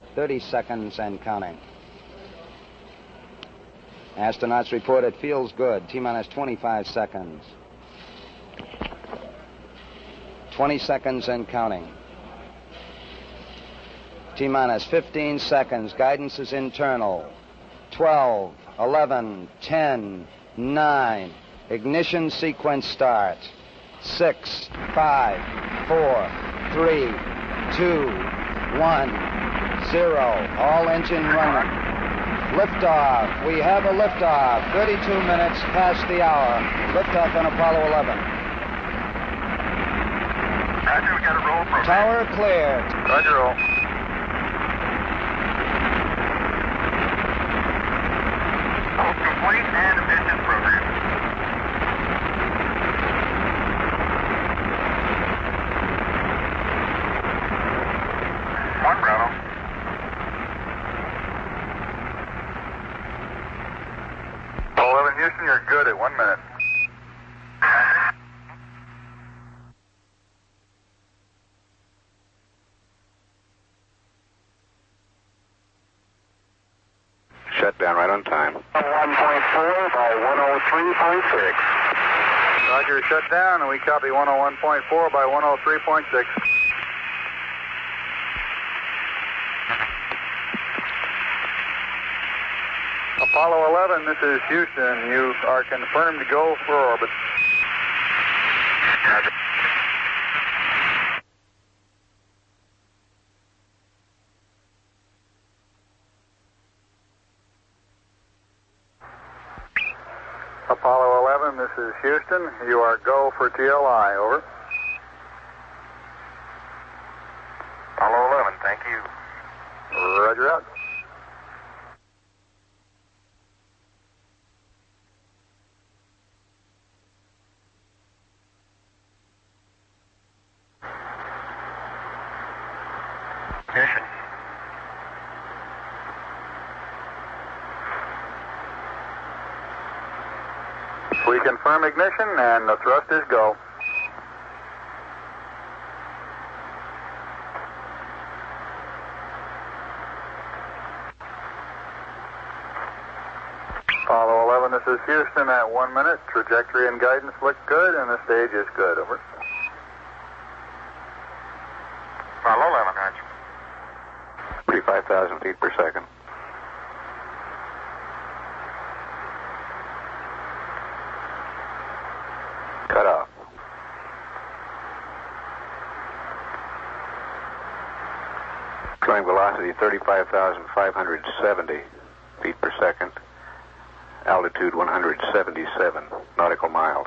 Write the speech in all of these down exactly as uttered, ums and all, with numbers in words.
thirty seconds and counting. Astronauts report it feels good. T-minus twenty-five seconds. twenty seconds and counting. T-minus fifteen seconds. Guidance is internal. twelve, eleven, ten, nine. Ignition sequence start. six, five, four, three, two, one, zero. All engine running. Liftoff. We have a liftoff. thirty-two minutes past the hour. Liftoff on Apollo eleven. Roger, we got a roll program. Tower cleared. Roger, roll. Oh, complete and efficient program. One Bravo. eleven Houston, you're good at one minute. Shutdown right on time. one point four by one oh three point six. Roger, shut down, and we copy one oh one point four by one oh three point six. Apollo eleven, this is Houston. You are confirmed to go for orbit. Roger. Apollo eleven, this is Houston. You are go for T L I, over. Apollo eleven, thank you. Roger out. Ignition. We confirm ignition, and the thrust is go. Apollo eleven, this is Houston at one minute. Trajectory and guidance look good, and the stage is good, over. Apollo eleven, roger. thirty-five thousand feet per second. Cut off. Going velocity thirty-five thousand five hundred seventy feet per second. Altitude one hundred seventy-seven nautical miles.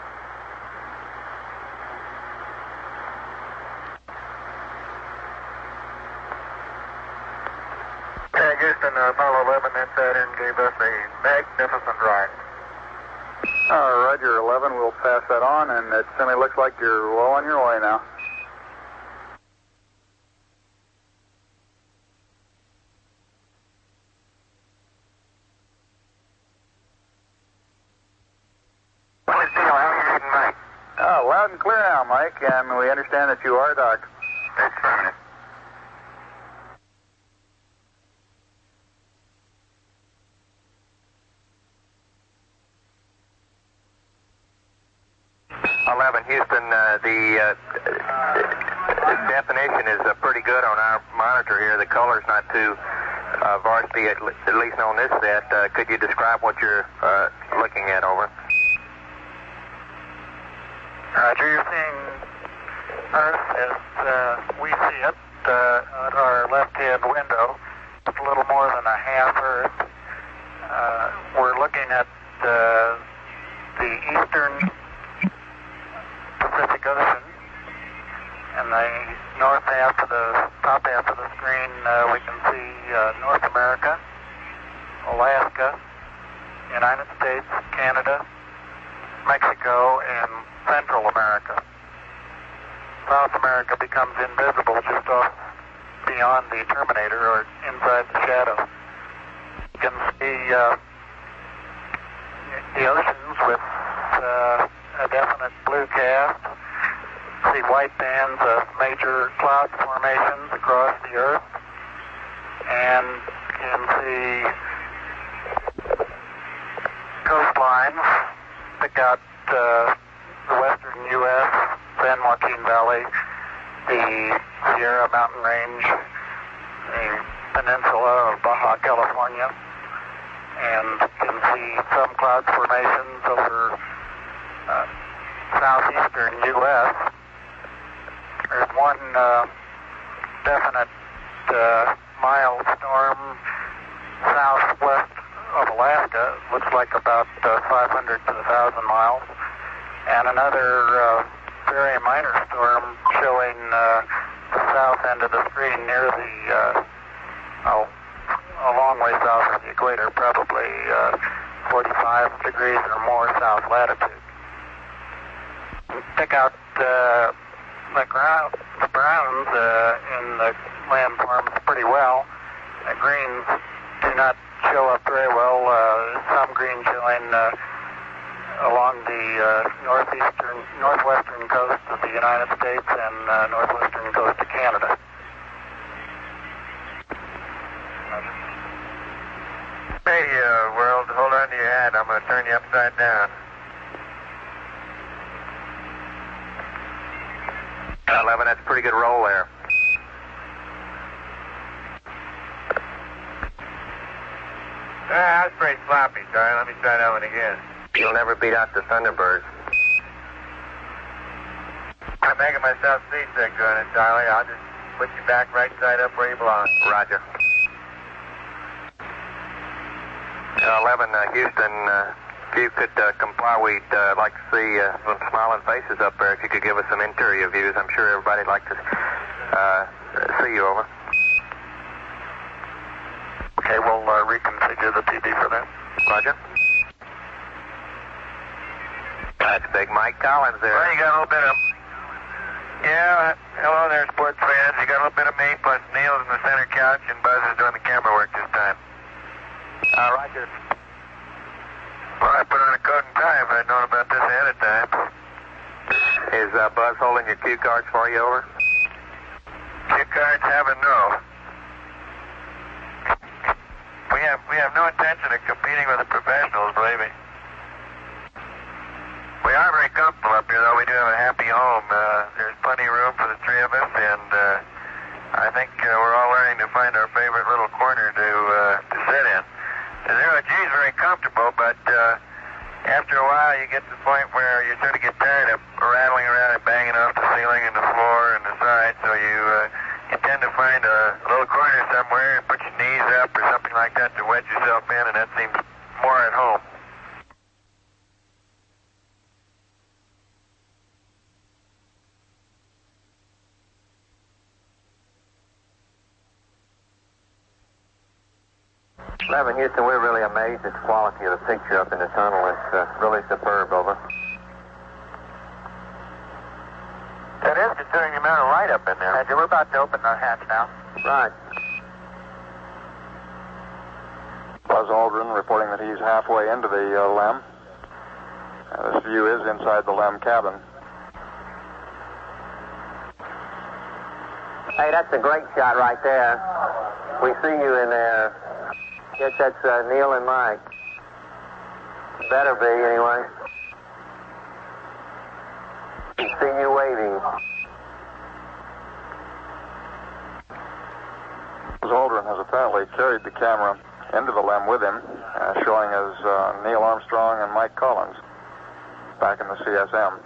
Houston, uh, Apollo eleven and Saturn gave us a magnificent ride. Uh, Roger, eleven, we'll pass that on, and it certainly looks like you're well on your way now. Well, it's Neil. How are you reading, Mike? Oh, loud and clear now, Mike, and we understand that you are docked. That's permanent. eleven, Houston, uh, the uh, definition is uh, pretty good on our monitor here. The color's not too uh, varsity, at, at least on this set. Uh, could you describe what you're uh, looking at, over? Roger, you're seeing Earth as uh, we see it uh, at our left-hand window. It's a little more than a half Earth. Uh, we're looking at uh, the eastern Pacific Ocean. In the north half of the top half of the screen, uh, we can see uh, North America, Alaska, United States, Canada, Mexico, and Central America. South America becomes invisible just off beyond the terminator or inside the shadow. You can see uh, the oceans with uh, a definite blue cast. See white bands of major cloud formations across the Earth. and can see coastlines, pick out uh, the western U S, San Joaquin Valley, the Sierra Mountain Range, the peninsula of Baja California, and can see some cloud formations over uh, southeastern U S There's one uh, definite uh, mild storm southwest of Alaska, looks like about uh, five hundred to one thousand miles, and another uh, very minor storm showing uh, the south end of the screen near the, uh, oh, a long way south of the equator, probably uh, forty-five degrees or more south latitude. Pick out uh, the, ground, the browns uh, in the landforms pretty well. The greens do not show up very well. Uh, some green showing uh, along the uh, northeastern, northwestern coast of the United States and uh, northwestern coast of Canada. Radio world, hold on to your hat. I'm going to turn you upside down. eleven, that's a pretty good roll there. Ah, that's pretty sloppy, sorry. Let me try that one again. You'll never beat out the Thunderbirds. I'm making myself seasick doing it, Charlie. I'll just put you back right side up where you belong. Roger. Uh, eleven, uh, Houston, uh, if you could uh, comply, we'd uh, like to see uh, some smiling faces up there. If you could give us some interior views, I'm sure everybody'd like to uh, see you, over. Okay, we'll uh, reconfigure the T V for that. Roger. That's big Mike Collins there. Well, you got a little bit of... Yeah, hello there, sports fans. You got a little bit of me, plus Neil's in the center couch, and Buzz is doing the camera work this time. Uh, Roger. Well, I put on a coat and tie if I'd known about this ahead of time. Is uh, Buzz holding your cue cards for you, over? Cue cards have a no. We have we have no intention of competing with the professionals, believe me. We are very comfortable up here, though. We do have a happy home. Uh, there's plenty of room for the three of us, and uh, I think uh, we're all learning to find our favorite little corner to uh, to sit in. The zero G is very comfortable, but uh, after a while you get to the point where you sort of get tired of rattling around and banging off the ceiling and the floor and the side, so you, uh, you tend to find a little corner somewhere and put your knees up or something like that to wedge yourself in, and that seems more at home. eleven, Houston, we're really amazed at the quality of the picture up in the tunnel. It's uh, really superb, over. That is, considering the amount of light up in there. Roger, we're about to open our hatch now. Right. Buzz Aldrin reporting that he's halfway into the uh, LEM. Uh, this view is inside the LEM cabin. Hey, that's a great shot right there. We see you in there. Guess that's uh, Neil and Mike. Better be, anyway. See you waving. Buzz Aldrin has apparently carried the camera into the LEM with him, uh, showing as uh, Neil Armstrong and Mike Collins back in the C S M.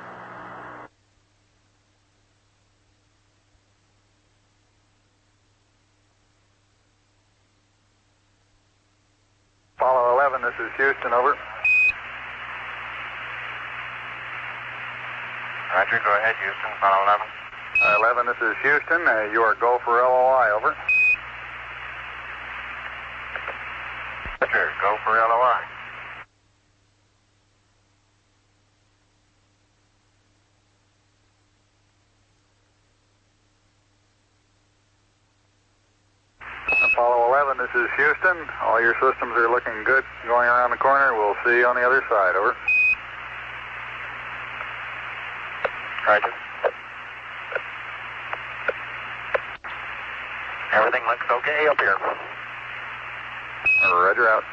Apollo eleven, this is Houston, over. Roger, go ahead, Houston, Apollo eleven. Uh, eleven, this is Houston. Uh, you are go for L O I, over. Roger, go for L O I. Apollo eleven, this is Houston. All your systems are looking good going around the corner. We'll see you on the other side, over. Roger. Everything looks Looks okay up here. Roger, out.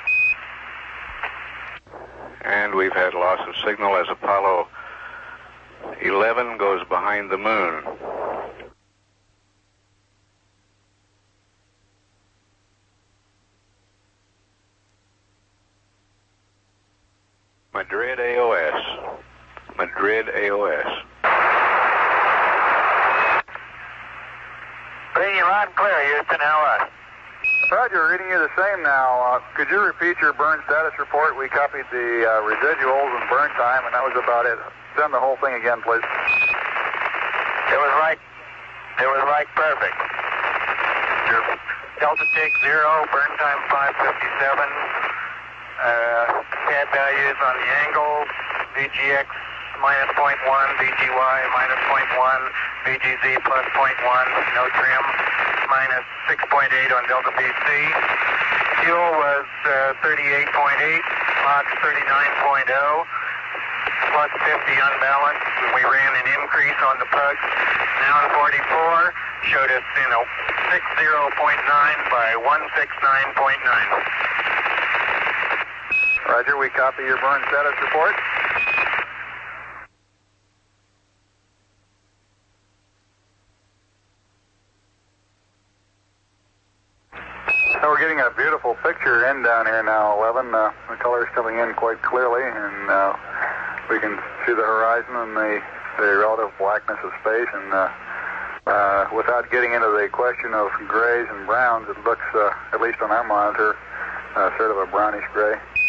And we've had loss of signal as Apollo eleven goes behind the moon. Madrid A O S. Madrid A O S. Reading you loud and clear, Houston. How are you? Roger, reading you the same now. Uh, could you repeat your burn status report? We copied the uh, residuals and burn time, and that was about it. Send the whole thing again, please. It was like, it was like perfect. Your Delta take zero, burn time five fifty-seven. Uh, pad values on the angle, V G X minus zero point one, V G Y minus zero point one, V G Z plus zero point one, no trim, minus six point eight on Delta P C. Fuel was uh, thirty-eight point eight, Mach thirty-nine point oh, plus fifty unbalanced. We ran an increase on the plug. Now forty-four showed us, you know, sixty point nine by one sixty-nine point nine. Roger, we copy your burn status report. So we're getting a beautiful picture in down here now, eleven. Uh, the color's coming in quite clearly, and uh, we can see the horizon and the, the relative blackness of space. And uh, uh, without getting into the question of grays and browns, it looks, uh, at least on our monitor, uh, sort of a brownish gray.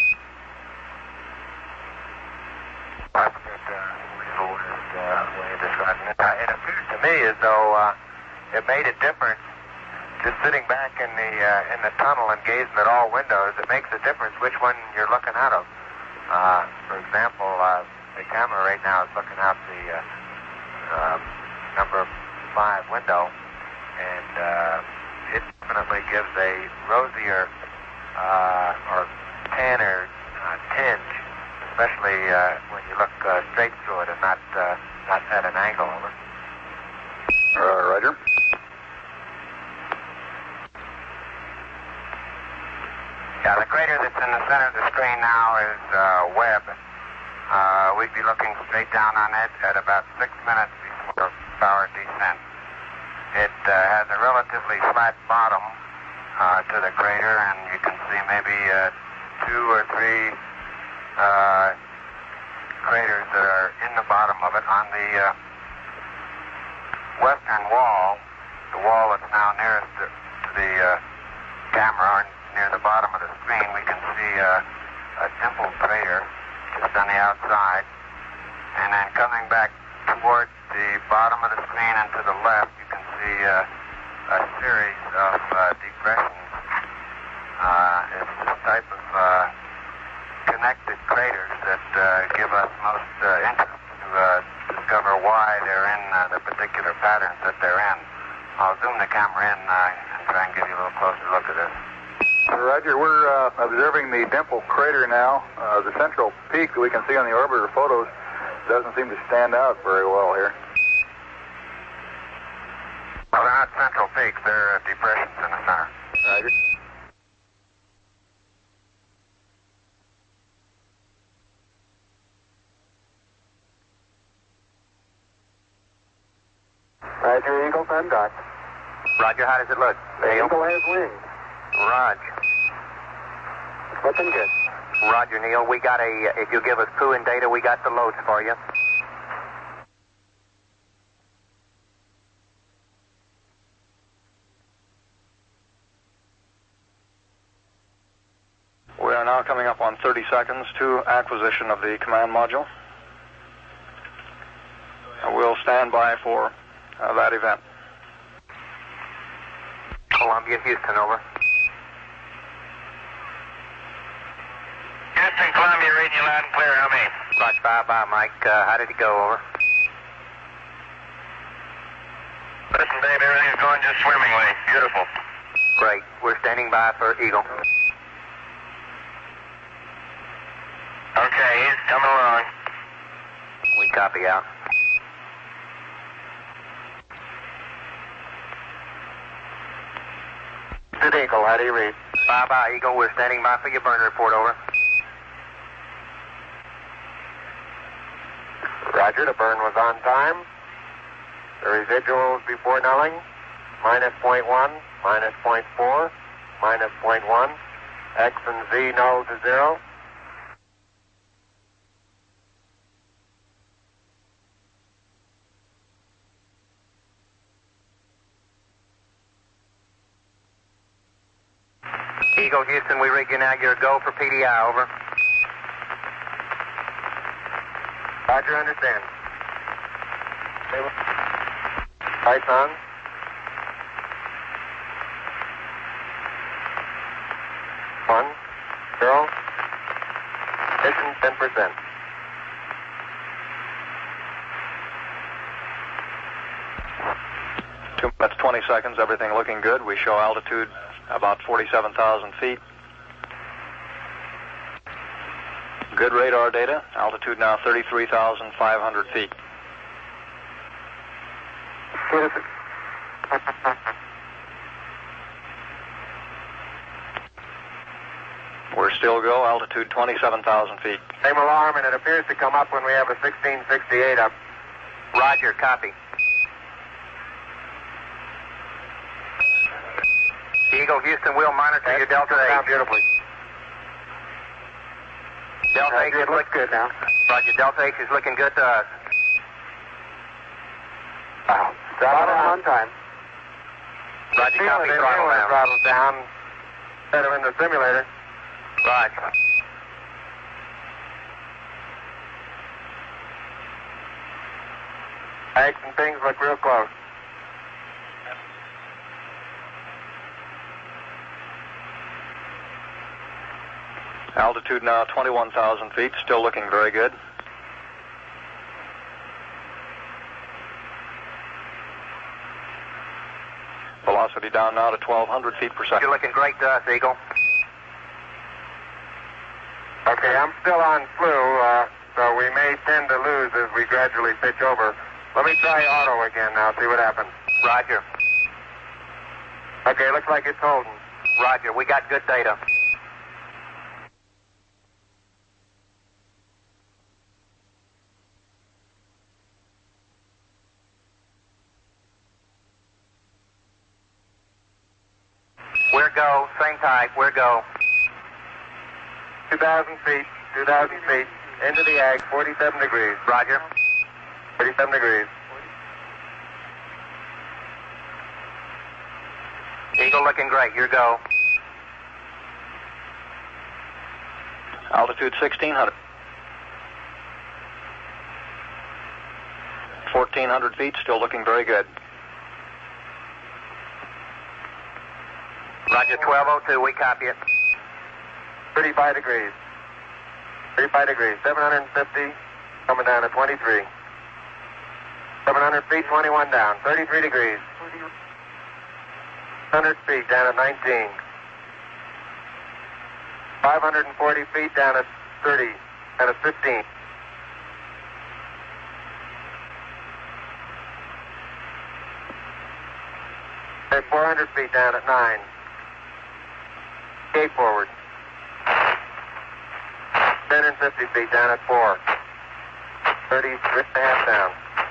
It appears to me as though uh, it made a difference just sitting back in the uh, in the tunnel and gazing at all windows. It makes a difference which one you're looking out of. Uh, for example, uh, the camera right now is looking out the uh, uh, number five window, and uh, it definitely gives a rosier uh, or tanner uh, tinge, especially uh, when you look uh, straight through it and not uh, not at an angle over. Uh, Roger. Yeah, the crater that's in the center of the screen now is uh, Webb. Uh, we'd be looking straight down on it at about six minutes before power descent. It uh, has a relatively flat bottom uh, to the crater, and you can see maybe uh, two or three uh, craters that are in the bottom of it. On the uh, western wall, the wall that's now nearest to, to the uh, camera, near the bottom of the screen, we can see uh, a dimpled crater just on the outside. And then coming back towards the bottom of the screen and to the left, you can see uh, a series of uh, depressions. Uh, it's the type of uh, connected craters that uh, give us most uh, interest to uh, discover why they're in uh, the particular patterns that they're in. I'll zoom the camera in uh, and try and give you a little closer look at this. Roger, we're uh, observing the dimple crater now. Uh, the central peak that we can see on the orbiter photos doesn't seem to stand out very well here. Well, they're not central peaks. They're uh, depressions in the center. Roger. Roger, Eagle, ten dot. Roger, how does it look? The Eagle has wings. Roger. Looking good. Roger, Neil. We got a, if you give us crew and data, we got the loads for you. We are now coming up on thirty seconds to acquisition of the command module. And we'll stand by for uh, that event. Columbia, Houston, over. Houston, Columbia, reading you loud and clear. How many? Roger, bye-bye, Mike. Uh, how did it go, over? Listen, Dave, everything's going just swimmingly. Beautiful. Great. We're standing by for Eagle. Okay, he's coming along. We copy out. Houston Eagle, how do you read? Bye-bye, Eagle. We're standing by for your burn report, over. Roger, the burn was on time. The residuals before nulling, minus point one, minus point four, minus point one. X and Z null to zero. Eagle, Houston, we rig you now. You're a go for P D I, over. Roger, understand. Lights on. One, zero. Ignition ten percent. Two minutes, twenty seconds, everything looking good. We show altitude about forty-seven thousand feet. Good radar data. Altitude now thirty-three thousand five hundred feet. We're still go. Altitude twenty-seven thousand feet. Same alarm, and it appears to come up when we have a sixteen sixty-eight up. Roger, copy. Eagle, Houston, we'll monitor your Delta Down H. beautifully. Delta H It looks good now. Roger, Delta H is looking good to us. Wow. Throttle on time. Roger, copy, throttle down. Throttle down. Set him in the simulator. Roger. Eggs and things look real close. Altitude now twenty-one thousand feet, still looking very good. Velocity down now to twelve hundred feet per second. You're looking great to us, Eagle. Okay, I'm still on flu, uh, so we may tend to lose as we gradually pitch over. Let me try auto again now, see what happens. Roger. Okay, looks like it's holding. Roger, we got good data. We're go, same type, we're go. two thousand feet, two thousand feet, into the ag, forty-seven degrees. Roger. forty-seven degrees. Eagle looking great, your go. Altitude sixteen hundred. fourteen hundred feet, still looking very good. Roger, twelve oh two, we copy it. thirty-five degrees. thirty-five degrees, seven hundred fifty, coming down to twenty-three. seven hundred feet, twenty-one down, thirty-three degrees. one hundred feet down at nineteen. five hundred forty feet down at thirty, and at fifteen. At four hundred feet down at nine. Eight forward. ten and fifty feet down at four. thirty-three and a half down.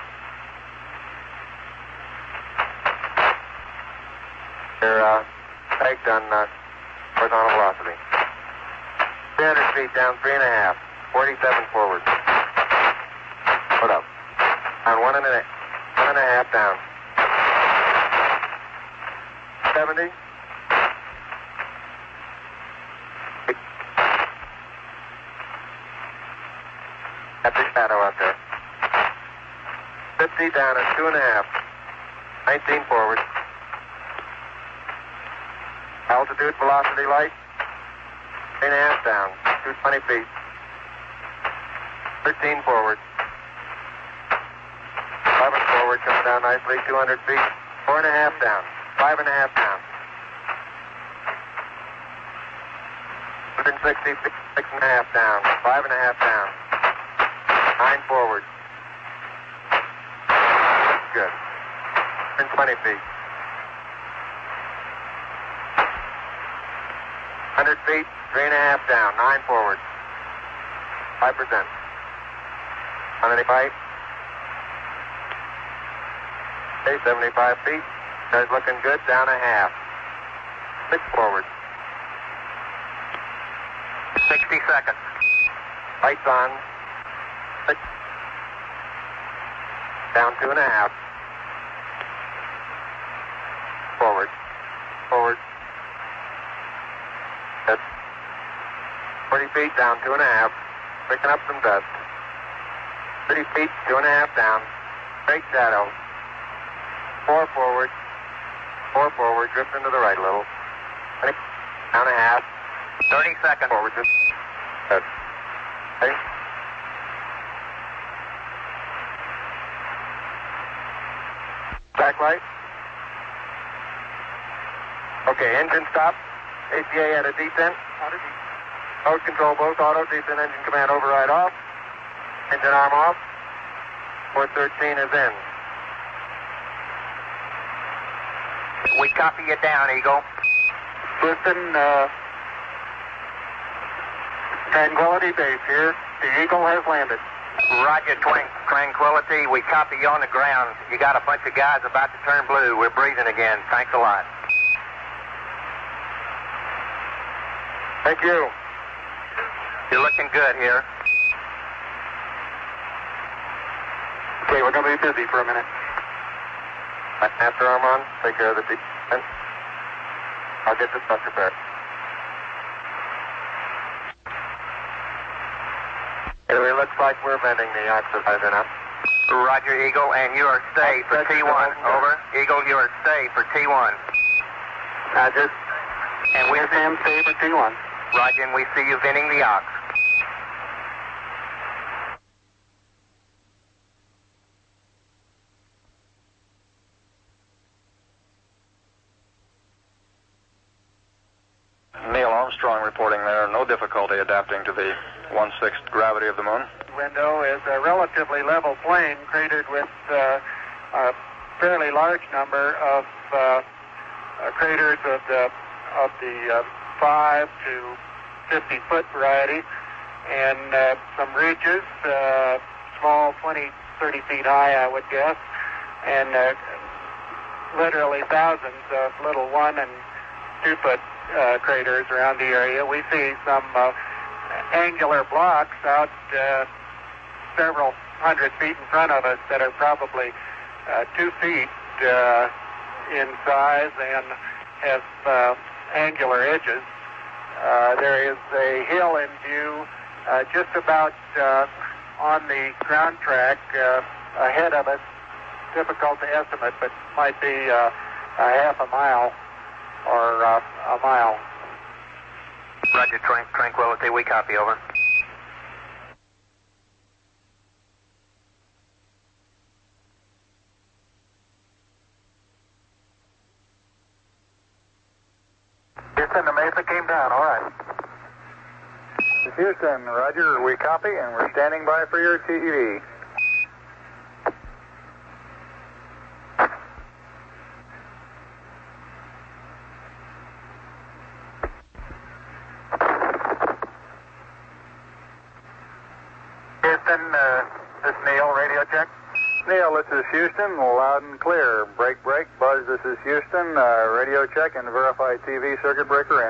They're uh, pegged on uh, horizontal velocity. three hundred feet down, three and a half. forty-seven forward. Hold up. On one and a, one and a half down. seventy. At the shadow out there. fifty down at two and a half. nineteen forward. Altitude, velocity, light. Three and a half down. two hundred twenty feet. thirteen forward. eleven forward, coming down nicely. two hundred feet. Four and a half down. Five and a half down. one hundred sixty feet. Six and a half down. Five and a half down. Nine forward. Good. one hundred twenty feet. hundred feet, three and a half down, nine forward. five percent. one eighty-five. Okay, seventy-five feet. Car's looking good, down a half. Six forward. sixty seconds. Lights on. Six. Down two and a half. Forward. Forward. Good. forty feet, down two and a half. Picking up some dust. thirty feet, two and a half down. Straight shadow. Four forward. Four forward. Drift into the right a little. Down a half. thirty seconds. Forward. Just. Good. Okay. Backlight. Okay, engine stop. A C A at a descent. Mode control both auto, descent engine command override off. Engine arm off. four thirteen is in. We copy you down, Eagle. Listen, uh, Tranquility Base here. The Eagle has landed. Roger, Twan- Tranquility. We copy you on the ground. You got a bunch of guys about to turn blue. We're breathing again. Thanks a lot. Thank you. You're looking good here. Okay, we're going to be busy for a minute. After arm on, take care of the descent. I'll get the stuff prepared. It looks like we're bending the oxidizer now. Roger, Eagle, and you are stay for T one. Over. Eagle, you are stay for T one. Roger. And we see him stay for T one. Roger, and we see you venting the ox. Neil Armstrong reporting there. No difficulty adapting to the one-sixth gravity of the moon. Window is a relatively level plain cratered with uh, a fairly large number of uh, uh, craters of the of the uh, five to fifty foot variety, and uh, some ridges, uh, small, twenty, thirty feet high, I would guess, and uh, literally thousands of little one and two foot uh, craters around the area. We see some uh, angular blocks out uh, several hundred feet in front of us that are probably uh, two feet uh, in size and have uh, angular edges. Uh, there is a hill in view uh, just about uh, on the ground track uh, ahead of us. Difficult to estimate, but might be uh, a half a mile or uh, a mile. Roger, Tran- Tranquility, we copy, over. Houston, the Mesa came down, all right. Houston, Roger, we copy, and we're standing by for your T E V. Houston, uh, this is Neil, radio check. Neil, this is Houston, loud and clear. Break, break. Buzz, this is Houston. Uh, radio check and verify T V circuit breaker in.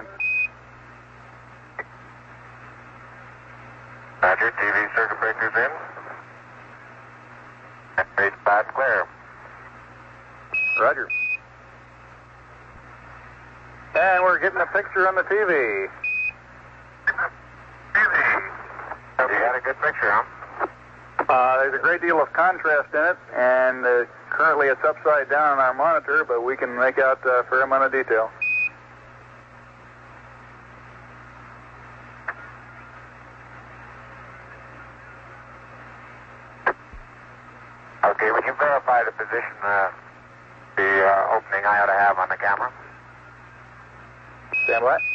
Roger, T V circuit breaker's in. Read five clear. Roger. And we're getting a picture on the T V. T V. You got a good picture, huh? Uh, there's a great deal of contrast in it, and uh, currently it's upside down on our monitor, but we can make out a fair amount of detail. Okay, would you verify the position, uh, the uh, opening I ought to have on the camera? Stand by.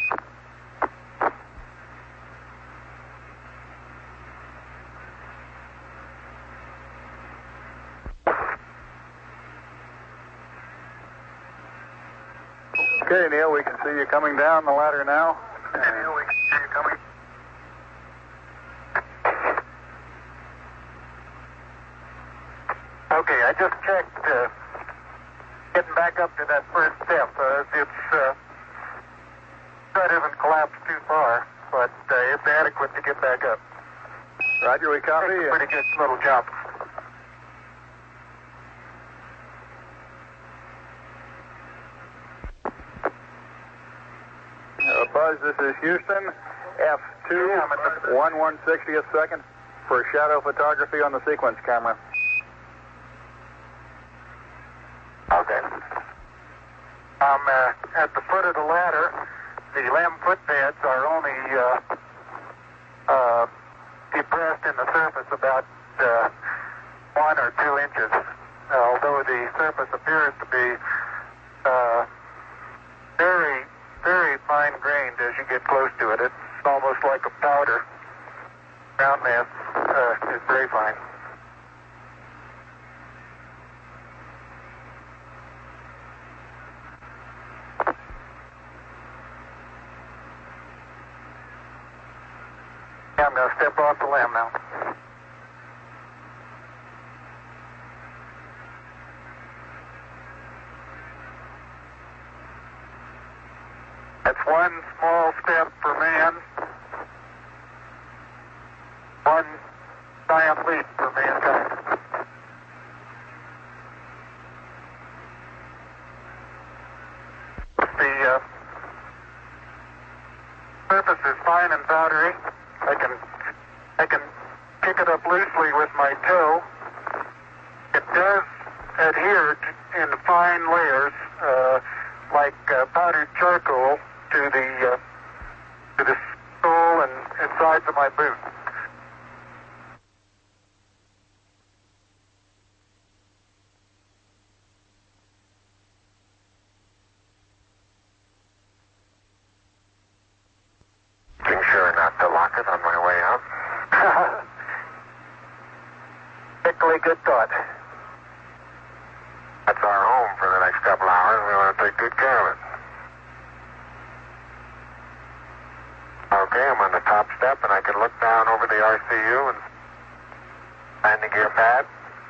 Okay, Neil, we can see you coming down the ladder now. Daniel, we can see you coming. Okay, I just checked. Uh, getting back up to that first step. Uh, it's uh, that hasn't collapsed too far, but uh, it's adequate to get back up. Roger, we copy. It's a pretty good little jump. Uh, Buzz, this is Houston. F two, Yeah, I'm at the- one one sixtieth second for shadow photography on the sequence camera. Okay. I'm uh, at the foot of the ladder. The limb footbeds are only uh, uh, depressed in the surface about uh, one or two inches, uh, although the surface appears to be uh, very, very fine-grained as you get close to it. It's almost like a powder. Ground mass uh, is very fine. I'm going to step off the limb now. That's one small step for man, one giant leap for mankind. The uh, surface is fine and powdery. I can I can pick it up loosely with my toe. It does adhere to, in fine layers, uh, like uh, powdered charcoal, to the uh, to the sole and, and sides of my boot. Making sure not to lock it on my way out. Particularly good thought. That's our home for the next couple hours. We want to take good care of it. Okay, I'm on the top step, and I can look down over the R C U and landing gear pad.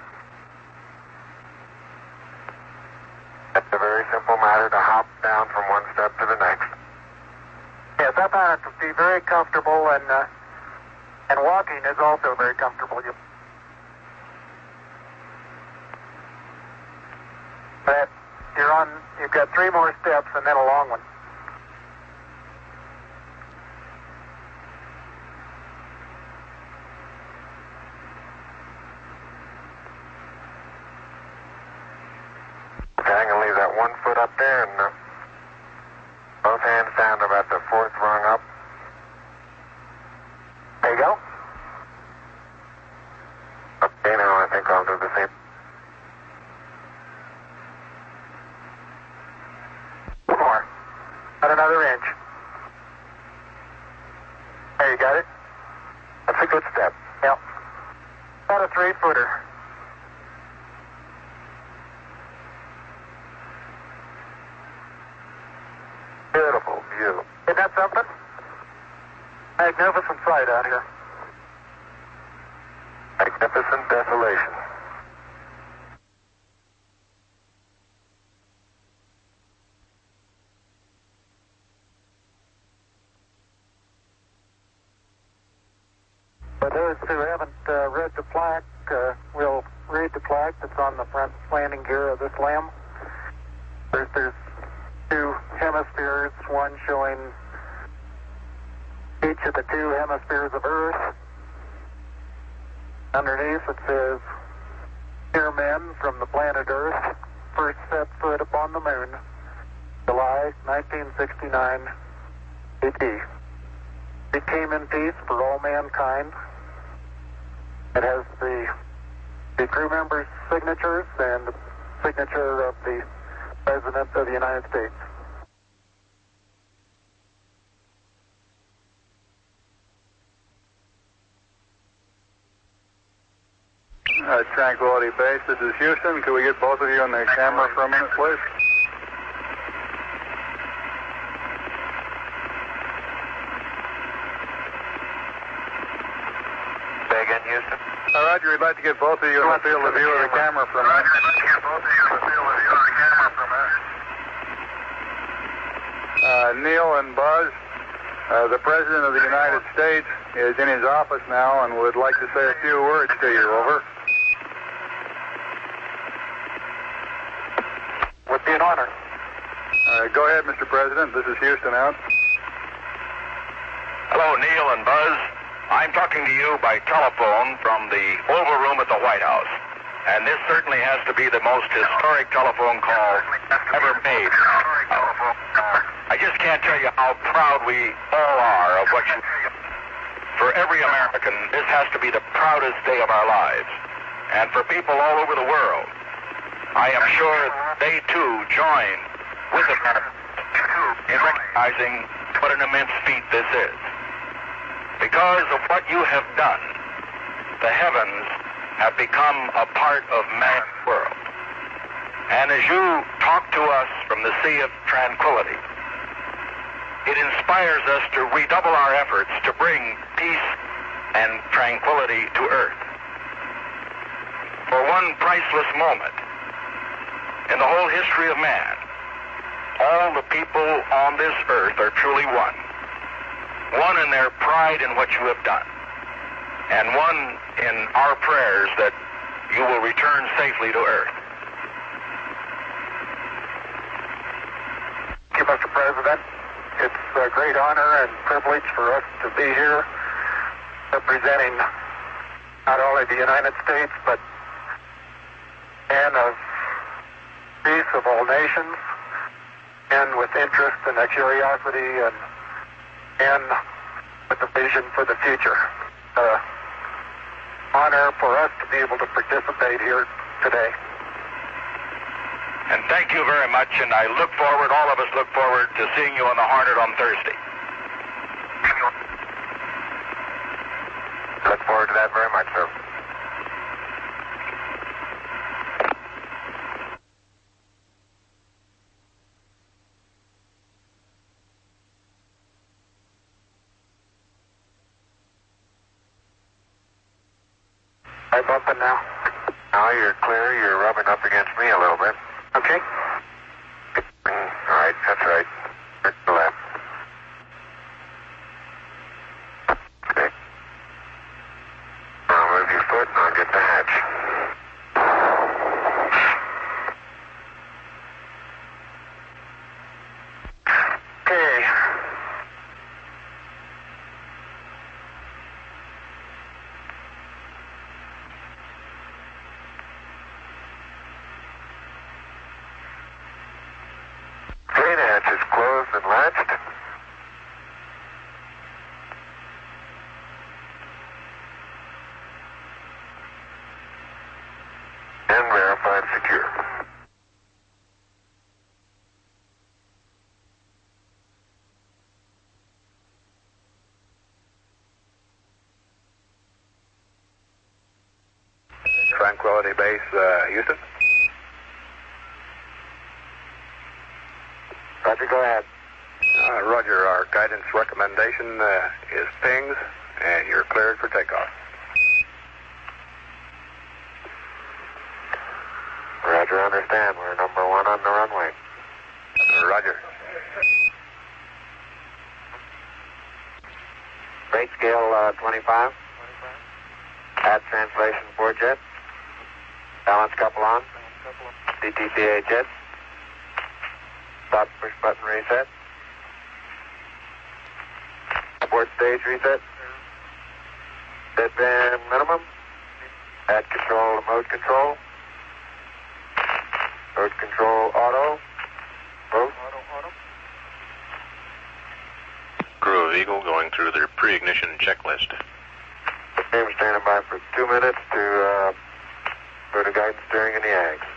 It's a very simple matter to hop down from one step to the next. Yes, I found it to be very comfortable, and uh, and walking is also very comfortable. You, but you're on. You've got three more steps, and then a long one. Okay, I'm going to leave that one foot up there and uh, both hands down to about the fourth rung up. There you go. Okay, now I think I'll do the same. One more. About another inch. There, you got it? That's a good step. Yep. About a three-footer. Beautiful view. Isn't that something? Magnificent sight out here. Magnificent desolation. For those who haven't uh, read the plaque, uh, we'll read the plaque that's on the front landing gear of this limb. There's, there's two hemispheres, one showing each of the two hemispheres of Earth. Underneath it says, "Dear men from the planet Earth, first set foot upon the moon, July nineteen sixty-nine A D. It came in peace for all mankind." It has the, the crew members' signatures and the signature of the President of the United States. Uh, Tranquility Base, this is Houston. Could we get both of you on the camera for a minute, please? Roger, we'd like to get both of you in the field of view of the camera for a minute. Roger, let's get both of you in the field of view of the camera for a minute. Uh, Neil and Buzz, uh, the President of the United States is in his office now and would like to say a few words to you. Over. Would be an honor. Uh, go ahead, Mister President. This is Houston out. Hello, Neil and Buzz. I'm talking to you by telephone from the Oval Room at the White House. And this certainly has to be the most historic telephone call ever made. I just can't tell you how proud we all are of what you do. For every American, this has to be the proudest day of our lives. And for people all over the world, I am sure they too join with America in recognizing what an immense feat this is. Because of what you have done, the heavens have become a part of man's world. And as you talk to us from the sea of tranquility, it inspires us to redouble our efforts to bring peace and tranquility to earth. For one priceless moment in the whole history of man, all the people on this earth are truly one. One in their pride in what you have done, and one in our prayers that you will return safely to earth. Thank you, Mister President. It's a great honor and privilege for us to be here representing not only the United States, but men of peace of all nations, men with interest and a curiosity and and with a vision for the future. Uh, honor for us to be able to participate here today. And thank you very much, and I look forward, all of us look forward to seeing you on the Hornet on Thursday. Look forward to that very much, sir. I'm bumping now. Now you're clear. You're rubbing up against me a little bit. Okay. All right, that's right. Turn to the left. Okay. Now move your foot and I'll get the hatch. Okay. Train hatch is closed and latched. And verified secure. Tranquility Base, uh, Houston. Roger, go ahead. Uh, Roger, our guidance recommendation uh, is pings, and you're cleared for takeoff. Roger, understand. We're number one on the runway. Roger. Rate scale uh, twenty-five. Add translation four jet. Balance couple on. D T C A jet. Stop push button reset. Abort stage reset. Deadband minimum. Add control to mode control. Mode control auto. Mode. Crew of Eagle going through their pre-ignition checklist. Team standing by for two minutes to uh, go to guidance steering in the A Gs.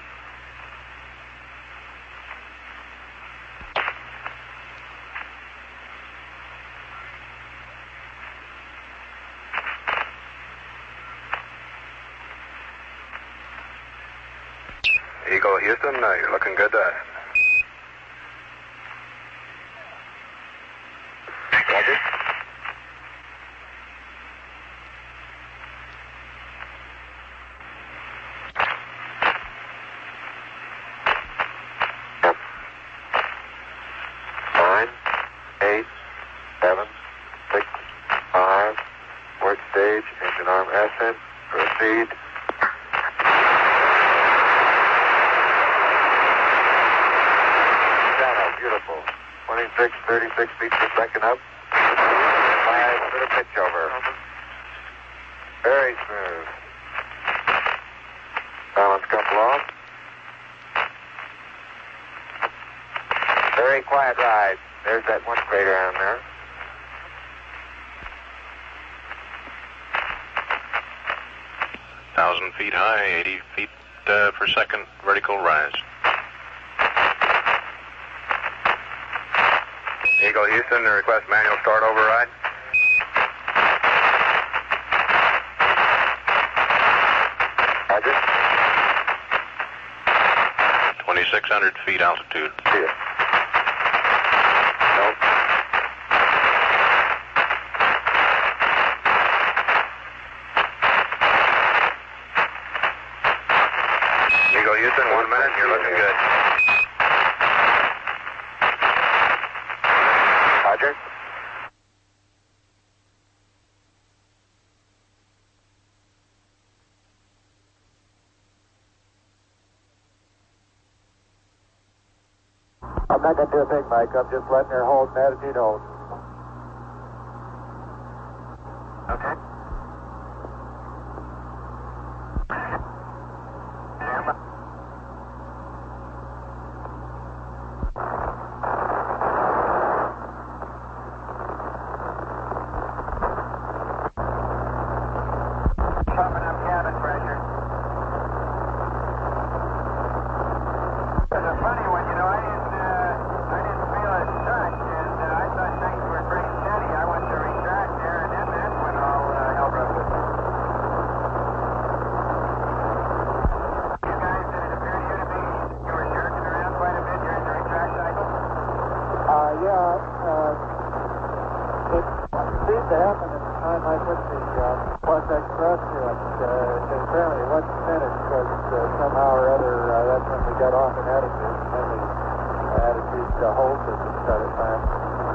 Eagle Houston, uh, you're looking good to us. Roger. eight, seven, six, five, port stage, engine arm ascent, proceed. Channel, beautiful. twenty-six, thirty-six feet per second up. Five, bit of pitch over. Very smooth. Balance couple off. Very quiet ride. There's that one crater down there. Thousand feet high, eighty feet uh, per second vertical rise. Eagle Houston, request manual start override. Roger. twenty-six hundred feet altitude. See it. Nope. Eagle Houston, one minute, you're looking good. Roger. I'm not going to do a thing, Mike. I'm just letting her hold an attitude hold. Okay. Pumping up cabin pressure. It's a funny one, you know. I didn't, uh, I didn't feel a touch, and uh, I thought things were pretty steady. I went to retract there, and then that's when all uh, hell broke loose. You guys, did it appear to you to be, you were jerking around quite a bit during the retract cycle? Uh, yeah, uh, it seemed to happen at the time I put the uh, Plus Express to it. Uh, apparently it wasn't finished because uh, somehow or other uh, that's when we got off in attitude, and then the uh, attitude uh, hold system started firing.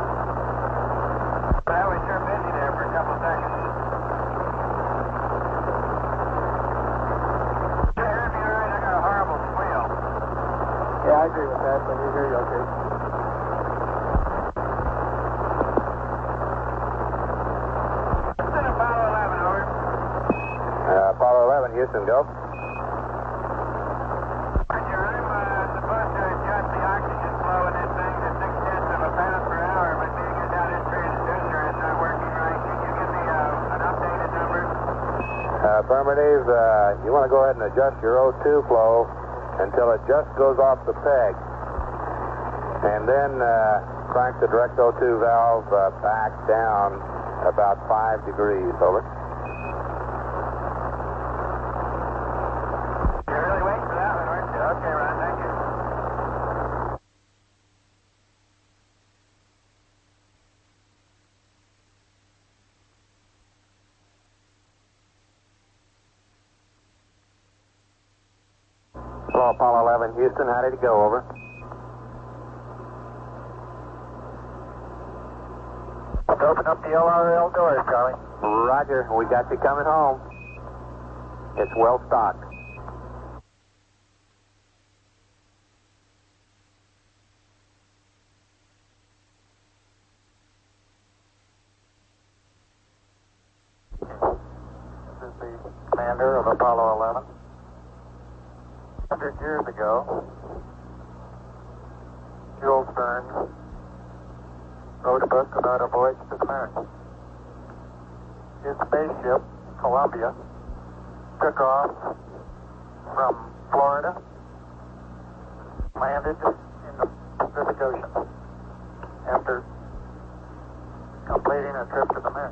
Well, we sure busy there for a couple of seconds. Yeah, it'll be all right. I got a horrible squeal. Yeah, I agree with that, but we hear you okay. Houston, Apollo eleven, over. Uh, Apollo eleven, Houston, go. Roger, I'm uh, supposed to adjust the oxygen flow in this thing to six tenths of a pound per hour, but being as how this transducer is not working right, can you give me uh, an updated number? Uh, affirmative. Uh, you want to go ahead and adjust your O two flow until it just goes off the peg. And then uh, crank the direct O two valve uh, back down about five degrees, over. You're really waiting for that one, aren't you? Okay, Ron, thank you. Hello, Apollo eleven, Houston, how did it go, over? Open up the L R L doors, Charlie. Roger, we got you coming home. It's well stocked. This is the commander of Apollo eleven. one hundred years ago, Jules Verne wrote a book about a voyage to the moon. His spaceship, Columbia, took off from Florida, landed in the Pacific Ocean after completing a trip to the moon.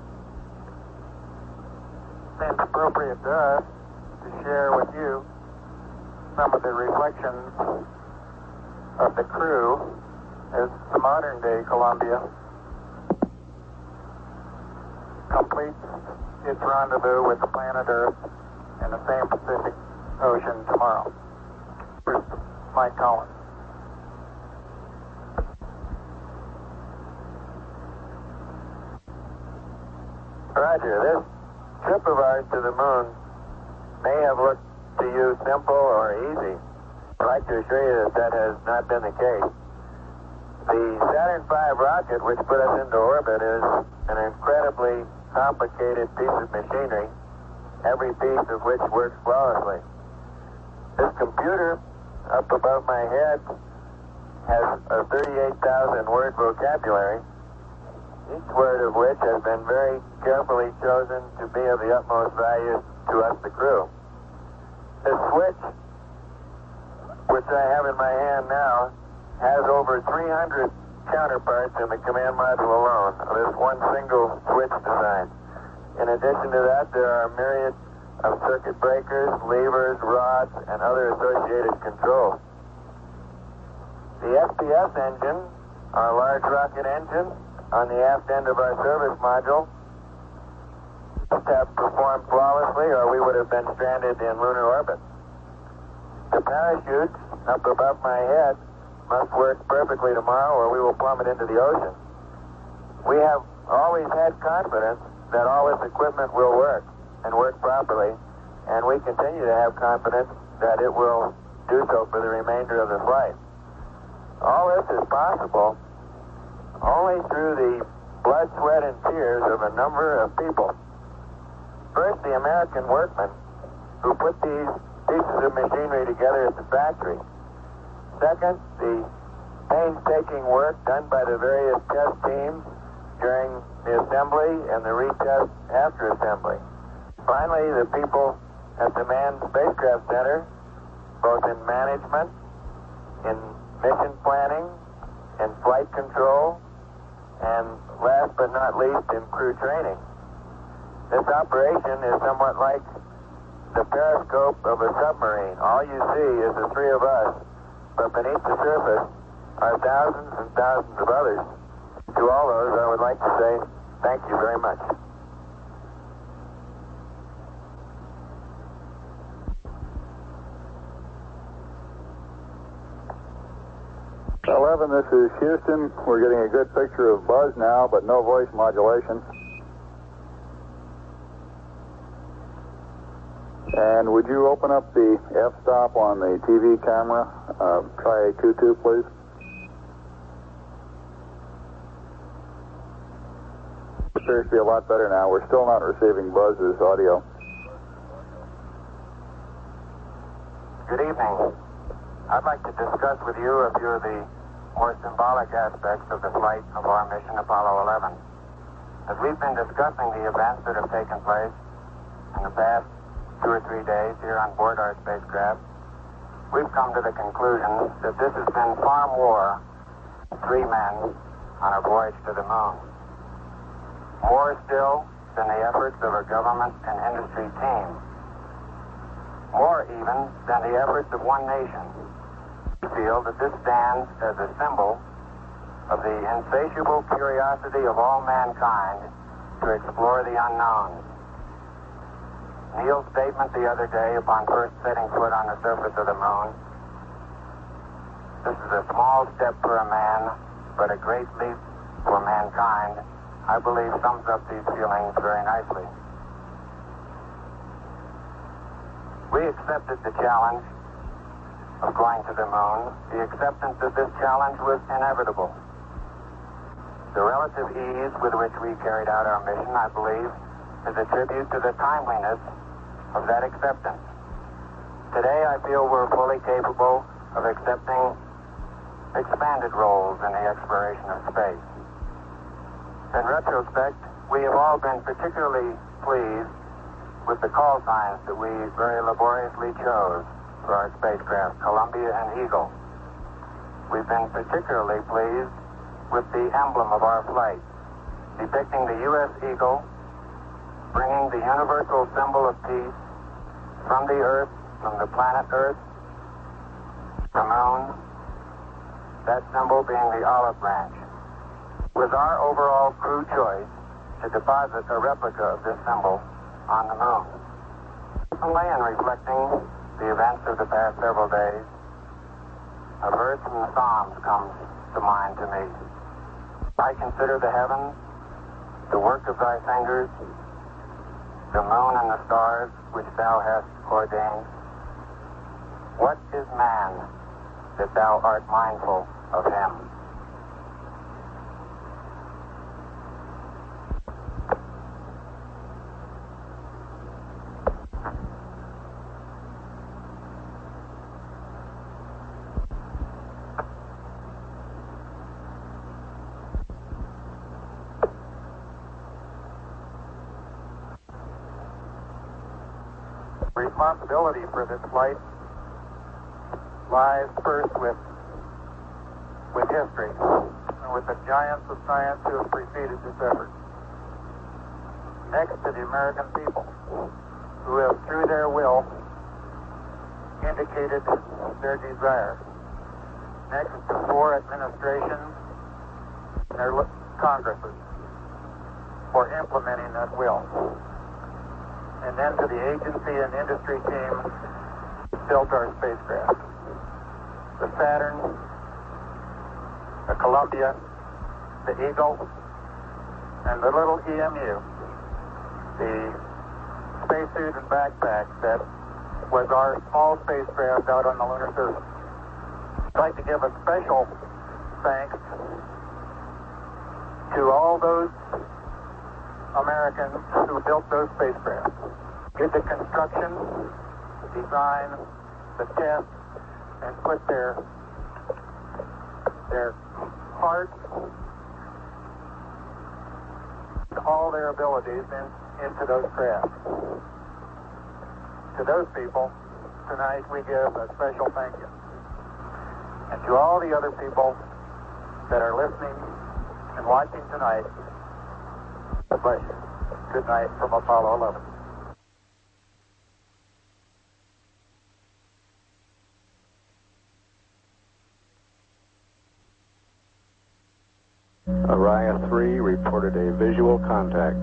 Seems appropriate to us to share with you some of the reflections of the crew as the modern-day Columbia completes its rendezvous with the planet Earth in the same Pacific Ocean tomorrow. Here's Mike Collins. Roger, this trip of ours to the moon may have looked to you simple or easy. I'd like to assure you that that has not been the case. The Saturn five rocket, which put us into orbit, is an incredibly complicated piece of machinery, every piece of which works flawlessly. This computer up above my head has a thirty-eight thousand word vocabulary, each word of which has been very carefully chosen to be of the utmost value to us, the crew. This switch, which I have in my hand now, has over three hundred counterparts in the command module alone of this one single switch design. In addition to that, there are myriad of circuit breakers, levers, rods, and other associated controls. The S P S engine, our large rocket engine, on the aft end of our service module, must have performed flawlessly or we would have been stranded in lunar orbit. The parachutes up above my head must work perfectly tomorrow or we will plummet into the ocean. We have always had confidence that all this equipment will work and work properly, and we continue to have confidence that it will do so for the remainder of the flight. All this is possible only through the blood, sweat, and tears of a number of people. First, the American workmen who put these pieces of machinery together at the factory. Second, the painstaking work done by the various test teams during the assembly and the retest after assembly. Finally, the people at the Manned Spacecraft Center, both in management, in mission planning, in flight control, and last but not least, in crew training. This operation is somewhat like the periscope of a submarine. All you see is the three of us, but beneath the surface are thousands and thousands of others. To all those, I would like to say thank you very much. eleven, this is Houston. We're getting a good picture of Buzz now, but no voice modulation. And would you open up the f-stop on the T V camera? Uh, try A two two, please. It appears to be a lot better now. We're still not receiving Buzz's audio. Good evening. I'd like to discuss with you a few of the more symbolic aspects of the flight of our mission Apollo eleven. As we've been discussing the events that have taken place in the past two or three days here on board our spacecraft, we've come to the conclusion that this has been far more than three men on a voyage to the moon. More still than the efforts of a government and industry team. More even than the efforts of one nation. We feel that this stands as a symbol of the insatiable curiosity of all mankind to explore the unknown. Neil's statement the other day upon first setting foot on the surface of the moon, this is a small step for a man, but a great leap for mankind, I believe sums up these feelings very nicely. We accepted the challenge of going to the moon. The acceptance of this challenge was inevitable. The relative ease with which we carried out our mission, I believe, is a tribute to the timeliness of that acceptance. Today, I feel we're fully capable of accepting expanded roles in the exploration of space. In retrospect, we have all been particularly pleased with the call signs that we very laboriously chose for our spacecraft, Columbia and Eagle. We've been particularly pleased with the emblem of our flight, depicting the U S Eagle, bringing the universal symbol of peace from the Earth, from the planet Earth, the moon, that symbol being the olive branch. With our overall crew choice to deposit a replica of this symbol on the moon. Personally, in reflecting the events of the past several days, a verse from the Psalms comes to mind to me. I consider the heavens, the work of thy fingers, the moon and the stars which thou hast ordained? What is man that thou art mindful of him? Responsibility for this flight lies first with with history and with the giants of science who have preceded this effort. Next to the American people, who have through their will indicated their desire. Next to four administrations and their Congresses for implementing that will. And then to the agency and industry team that built our spacecraft. The Saturn, the Columbia, the Eagle, and the little E M U, the spacesuit and backpack that was our small spacecraft out on the lunar surface. I'd like to give a special thanks to all those Americans who built those spacecraft, did the construction, the design, the test, and put their their heart, all their abilities in, into those craft. To those people, tonight we give a special thank you. And to all the other people that are listening and watching tonight, a pleasure. Good night from Apollo eleven. Orion three reported a visual contact.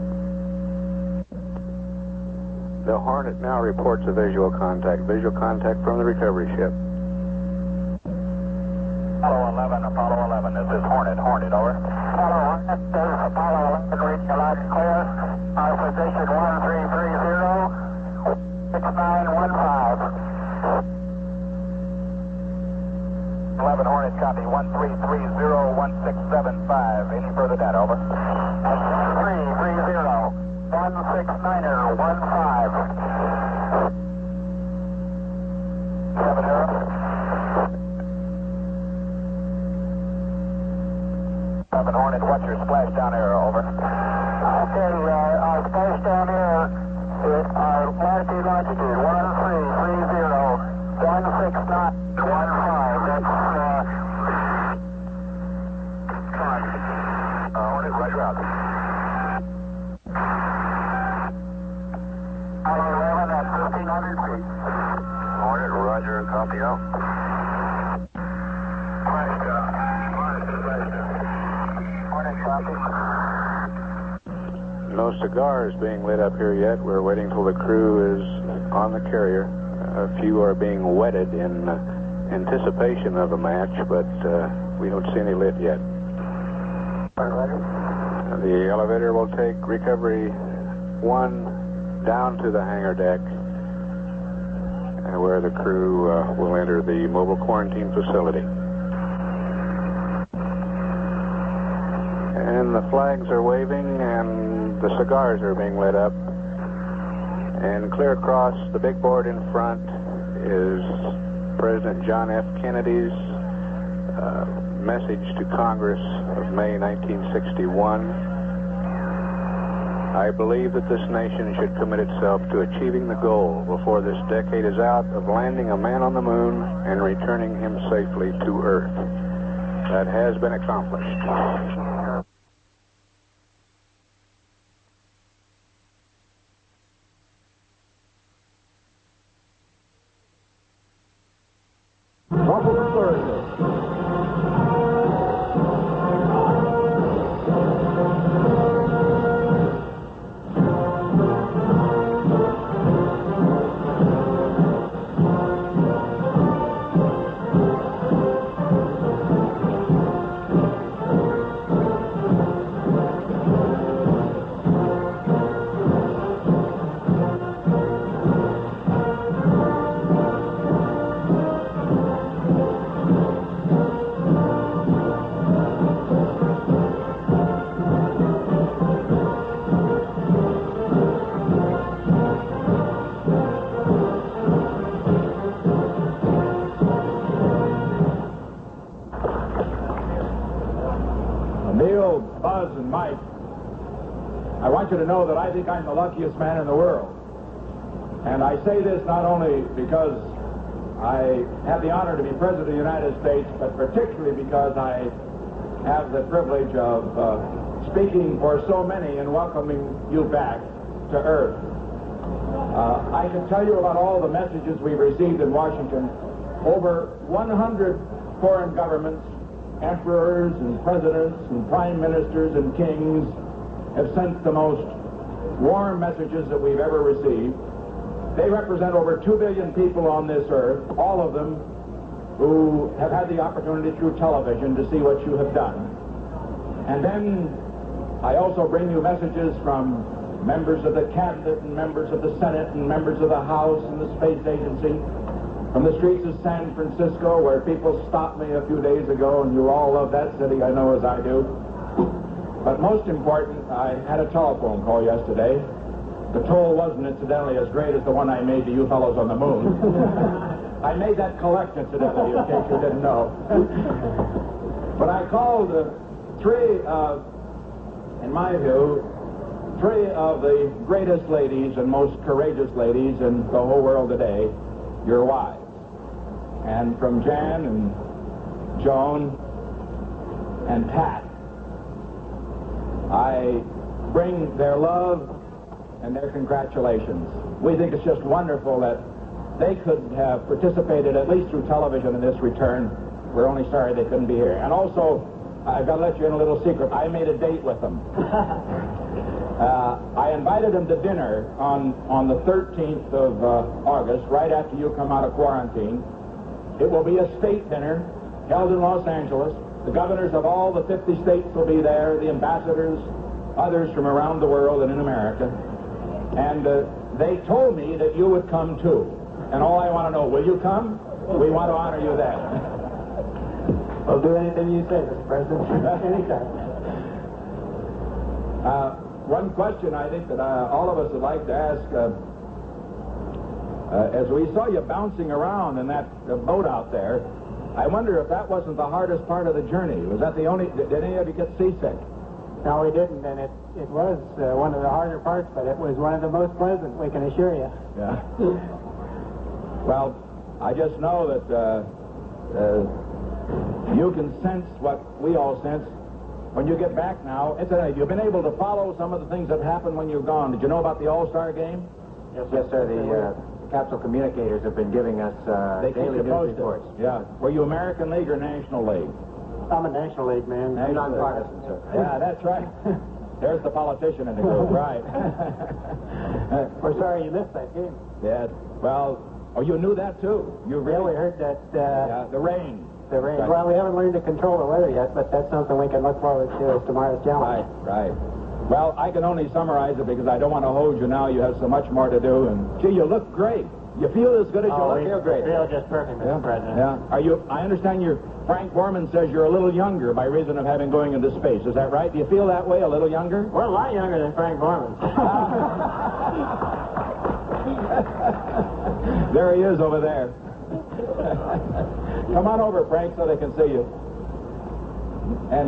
The Hornet now reports a visual contact. Visual contact from the recovery ship. Apollo eleven, Apollo eleven, this is Hornet, Hornet, over. Apollo Hornet, this is Apollo eleven, reading you loud and clear. Our position one three three zero, six nine one five. eleven Hornet, copy, one three three zero, one six seven five. Any further data, over? one three three zero, one six nine one five. seven zero. seven Hornet, what's your splashdown error, over? Okay, uh, our splashdown error is our latitude longitude, one three three zero, one six nine one five. That's, uh, fine. Uh, Hornet, roger out. Apollo eleven at fifteen hundred feet. Hornet, roger, copy out. Splashdown. Splashdown. Hornet, copy. No cigars being lit up here yet. We're waiting till the crew is on the carrier. A few are being wetted in uh, anticipation of a match, but uh, we don't see any lit yet. The elevator will take recovery one down to the hangar deck, uh, where the crew uh, will enter the mobile quarantine facility. And the flags are waving and the cigars are being lit up. And clear across the big board in front is President John F. Kennedy's uh, message to Congress of May nineteen sixty-one. I believe that this nation should commit itself to achieving the goal before this decade is out of landing a man on the moon and returning him safely to Earth. That has been accomplished. life, I want you to know that I think I'm the luckiest man in the world. And I say this not only because I have the honor to be President of the United States, but particularly because I have the privilege of uh, speaking for so many and welcoming you back to Earth. Uh, I can tell you about all the messages we've received in Washington. Over one hundred foreign governments, emperors and presidents and prime ministers and kings have sent the most warm messages that we've ever received. They represent over two billion people on this earth, all of them who have had the opportunity through television to see what you have done. And then I also bring you messages from members of the cabinet and members of the Senate and members of the House and the Space Agency, from the streets of San Francisco, where people stopped me a few days ago, and you all love that city, I know, as I do. But most important, I had a telephone call yesterday. The toll wasn't incidentally as great as the one I made to you fellows on the moon. I made that collect incidentally, in case you didn't know. But I called uh, three, uh, in my view, three of the greatest ladies and most courageous ladies in the whole world today, your wives. And from Jan and Joan and Pat, I bring their love and their congratulations. We think it's just wonderful that they could have participated at least through television in this return. We're only sorry they couldn't be here. And also, I've got to let you in a little secret. I made a date with them. uh, I invited them to dinner on, on the thirteenth of uh, August, right after you come out of quarantine. It will be a state dinner held in Los Angeles. The governors of all the fifty states will be there, the ambassadors, others from around the world and in America. And uh, they told me that you would come too. And all I want to know, will you come? We want to honor you then. I'll do anything you say, Mister President. Anytime. Uh, one question I think that uh, all of us would like to ask, uh, uh, as we saw you bouncing around in that uh, boat out there, I wonder if that wasn't the hardest part of the journey. Was that the only, did any of you get seasick? No, we didn't, and it, it was uh, one of the harder parts, but it was one of the most pleasant, we can assure you. Yeah. Well, I just know that uh, uh, you can sense what we all sense when you get back now. Incidentally, you've been able to follow some of the things that happened when you're gone. Did you know about the All-Star game? Yes, yes sir. The uh, capsule communicators have been giving us uh, they daily keep you news posted. reports. Yeah. Were you American League or National League? I'm a National League man. I'm nonpartisan, sir. Yeah, that's right. There's the politician in the group, right. We're sorry you missed that game. Yes. Well, oh, you knew that too. You really yeah, we heard that. Uh, yeah, the rain. The rain. Right. Well, we haven't learned to control the weather yet, but that's something we can look forward to as tomorrow's challenge. Right, right. Well, I can only summarize it because I don't want to hold you now. You have so much more to do, and gee, you look great. You feel as good as oh, you look. Feel great. Feel just perfect, Mister Yeah. President. Yeah. Are you? I understand you're. Frank Borman says you're a little younger by reason of having going into space. Is that right? Do you feel that way? A little younger? We're a lot younger than Frank Borman. There he is over there. Come on over, Frank, so they can see you. And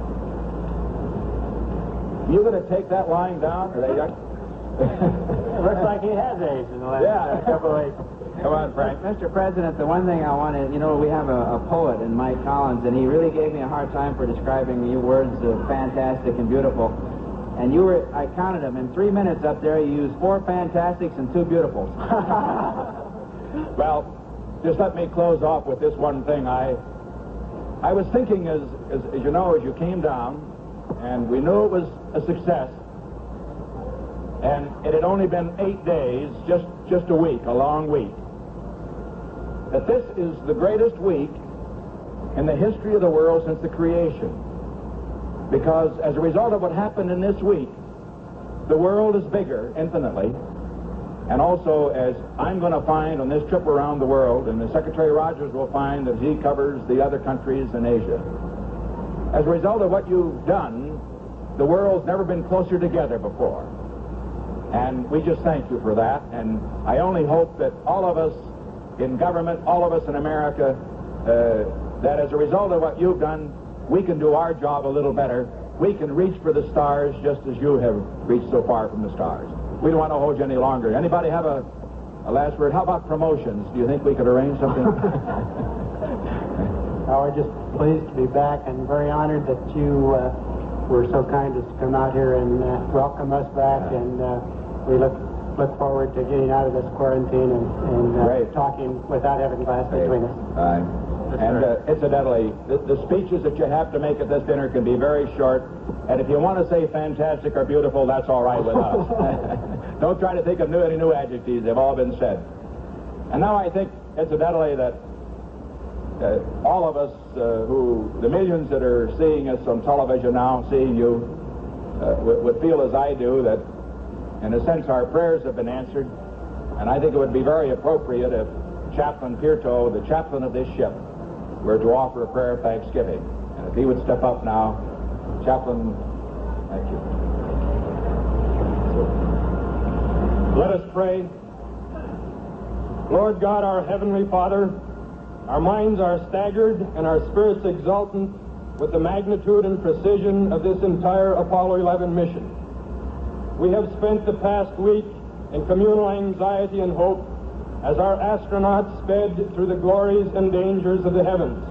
you going to take that lying down? Are they young? It looks like he has aged in the last yeah. couple of weeks. Come on, Frank. Mister President, the one thing I wanted, you know, we have a, a poet in Mike Collins, and he really gave me a hard time for describing your words of fantastic and beautiful. And you were, I counted them, in three minutes up there, you used four fantastics and two beautifuls. Well, just let me close off with this one thing. I I was thinking, as, as, as you know, as you came down, and we knew it was a success, and it had only been eight days, just, just a week, a long week, that this is the greatest week in the history of the world since the creation. Because as a result of what happened in this week, the world is bigger, infinitely. And also, as I'm going to find on this trip around the world, and the Secretary Rogers will find that he covers the other countries in Asia. As a result of what you've done, the world's never been closer together before. And we just thank you for that. And I only hope that all of us in government, all of us in America, uh, that as a result of what you've done, we can do our job a little better we can reach for the stars just as you have reached so far from the stars. We don't want to hold you any longer. Anybody have a, a last word? How about promotions? Do you think we could arrange something? Oh, we're just pleased to be back and very honored that you uh, were so kind as to come out here and uh, welcome us back. And uh, we look look forward to getting out of this quarantine and, and uh, talking without having glass between us. Right. And uh, incidentally, the, the speeches that you have to make at this dinner can be very short. And if you want to say fantastic or beautiful, that's all right with us. Don't try to think of new, any new adjectives. They've all been said. And now I think, incidentally, that uh, all of us uh, who, the millions that are seeing us on television now, seeing you, uh, would, would feel as I do that, in a sense, our prayers have been answered. And I think it would be very appropriate if Chaplain Pierto, the chaplain of this ship, were to offer a prayer of thanksgiving. And if he would step up now, Chaplain, thank you. Let us pray. Lord God, our Heavenly Father, our minds are staggered and our spirits exultant with the magnitude and precision of this entire Apollo eleven mission. We have spent the past week in communal anxiety and hope as our astronauts sped through the glories and dangers of the heavens.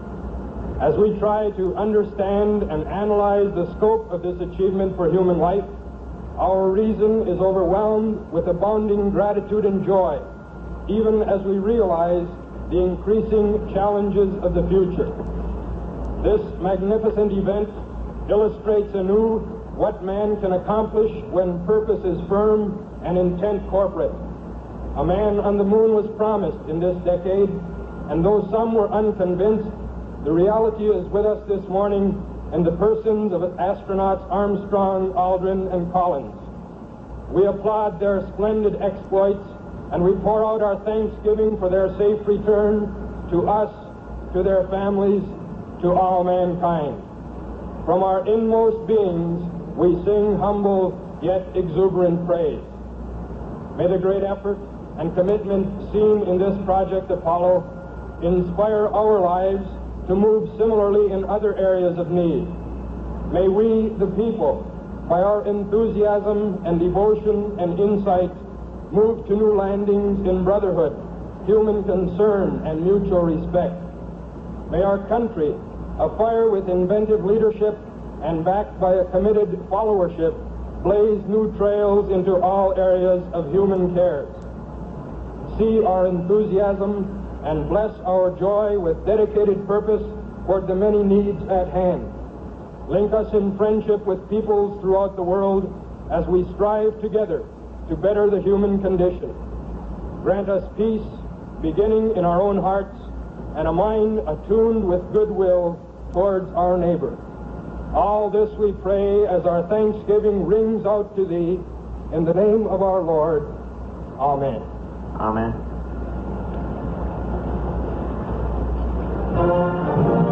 As we try to understand and analyze the scope of this achievement for human life, our reason is overwhelmed with abounding gratitude and joy, even as we realize the increasing challenges of the future. This magnificent event illustrates anew what man can accomplish when purpose is firm and intent corporate. A man on the moon was promised in this decade, and though some were unconvinced, the reality is with us this morning in the persons of astronauts Armstrong, Aldrin, and Collins. We applaud their splendid exploits, and we pour out our thanksgiving for their safe return to us, to their families, to all mankind. From our inmost beings, we sing humble yet exuberant praise. May the great effort and commitment seen in this Project Apollo inspire our lives to move similarly in other areas of need. May we, the people, by our enthusiasm and devotion and insight, move to new landings in brotherhood, human concern, and mutual respect. May our country, afire with inventive leadership and backed by a committed followership, blaze new trails into all areas of human cares. See our enthusiasm and bless our joy with dedicated purpose toward the many needs at hand. Link us in friendship with peoples throughout the world as we strive together to better the human condition. Grant us peace, beginning in our own hearts, and a mind attuned with goodwill towards our neighbor. All this we pray as our thanksgiving rings out to Thee, in the name of our Lord. Amen. Amen.